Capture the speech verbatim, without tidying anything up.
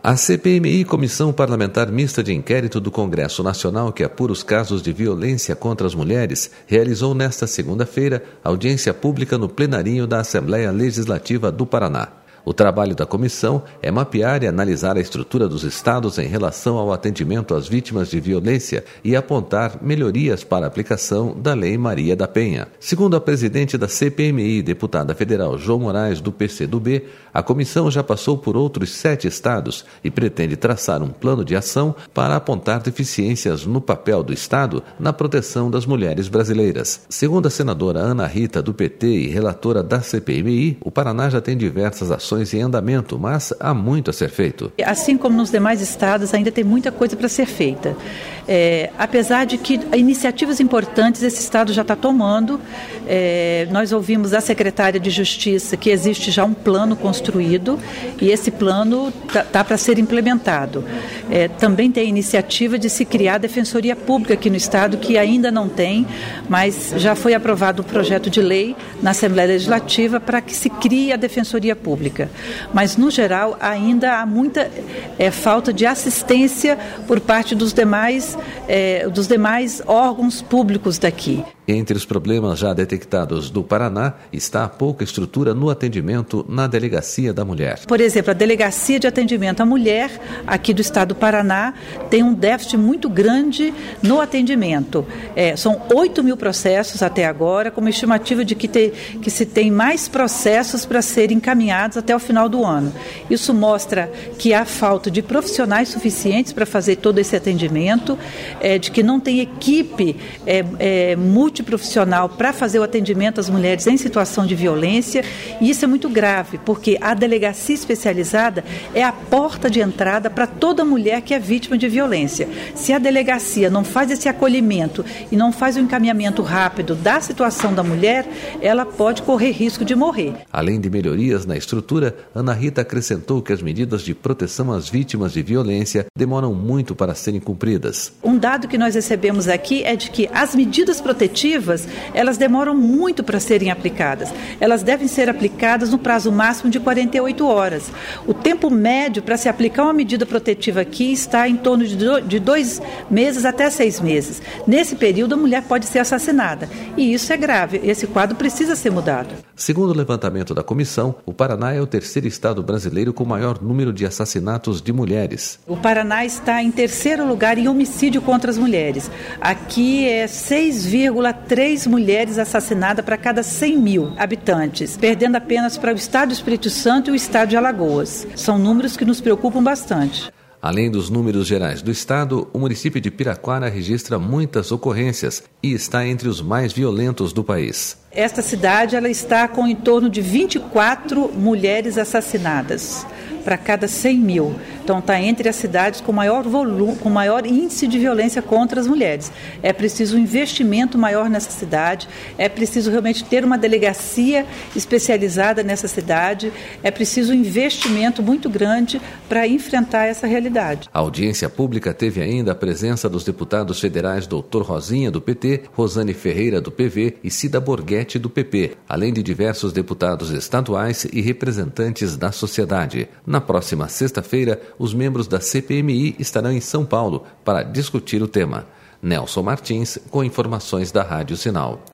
A C P M I, Comissão Parlamentar Mista de Inquérito do Congresso Nacional que apura os casos de violência contra as mulheres, realizou nesta segunda-feira audiência pública no plenarinho da Assembleia Legislativa do Paraná. O trabalho da comissão é mapear e analisar a estrutura dos estados em relação ao atendimento às vítimas de violência e apontar melhorias para a aplicação da Lei Maria da Penha. Segundo a presidente da C P M I, deputada federal João Moraes, do P C do B, a comissão já passou por outros sete estados e pretende traçar um plano de ação para apontar deficiências no papel do Estado na proteção das mulheres brasileiras. Segundo a senadora Ana Rita, do P T e relatora da C P M I, o Paraná já tem diversas ações em andamento, mas há muito a ser feito. Assim como nos demais estados, ainda tem muita coisa para ser feita. É, apesar de que iniciativas importantes esse estado já está tomando, é, nós ouvimos da secretária de Justiça que existe já um plano construído e esse plano está tá para ser implementado. É, também tem a iniciativa de se criar a Defensoria Pública aqui no estado, que ainda não tem, mas já foi aprovado o projeto de lei na Assembleia Legislativa para que se crie a Defensoria Pública. Mas, no geral, ainda há muita é, falta de assistência por parte dos demais, é, dos demais órgãos públicos daqui. Entre os problemas já detectados do Paraná está a pouca estrutura no atendimento na Delegacia da Mulher. Por exemplo, a Delegacia de Atendimento à Mulher, aqui do estado do Paraná, tem um déficit muito grande no atendimento. É, são oito mil processos até agora, com uma estimativa de que, te, que se tem mais processos para serem encaminhados até o final do ano. Isso mostra que há falta de profissionais suficientes para fazer todo esse atendimento, é, de que não tem equipe é, é, multiprofissional para fazer o atendimento às mulheres em situação de violência, e isso é muito grave, porque a delegacia especializada é a porta de entrada para toda mulher que é vítima de violência. Se a delegacia não faz esse acolhimento e não faz o encaminhamento rápido da situação da mulher, ela pode correr risco de morrer. Além de melhorias na estrutura, Ana Rita acrescentou que as medidas de proteção às vítimas de violência demoram muito para serem cumpridas. Um dado que nós recebemos aqui é de que as medidas protetivas elas demoram muito para serem aplicadas. Elas devem ser aplicadas no prazo máximo de quarenta e oito horas. O tempo médio para se aplicar uma medida protetiva aqui está em torno de dois meses até seis meses. Nesse período, a mulher pode ser assassinada. E isso é grave. Esse quadro precisa ser mudado. Segundo o levantamento da comissão, o Paraná é o terceiro estado brasileiro com maior número de assassinatos de mulheres. O Paraná está em terceiro lugar em homicídio contra as mulheres. Aqui é seis vírgula três mulheres assassinadas para cada cem mil habitantes, perdendo apenas para o estado do Espírito Santo e o estado de Alagoas. São números que nos preocupam bastante. Além dos números gerais do estado, o município de Piraquara registra muitas ocorrências e está entre os mais violentos do país. Esta cidade ela está com em torno de vinte e quatro mulheres assassinadas para cada cem mil. Então está entre as cidades com maior volume, com maior índice de violência contra as mulheres. É preciso um investimento maior nessa cidade, é preciso realmente ter uma delegacia especializada nessa cidade, é preciso um investimento muito grande para enfrentar essa realidade. A audiência pública teve ainda a presença dos deputados federais doutor Rosinha, do P T, Rosane Ferreira, do P V e Cida Borghetti, do P P, além de diversos deputados estaduais e representantes da sociedade. Na próxima sexta-feira, os membros da C P M I estarão em São Paulo para discutir o tema. Nelson Martins, com informações da Rádio Sinal.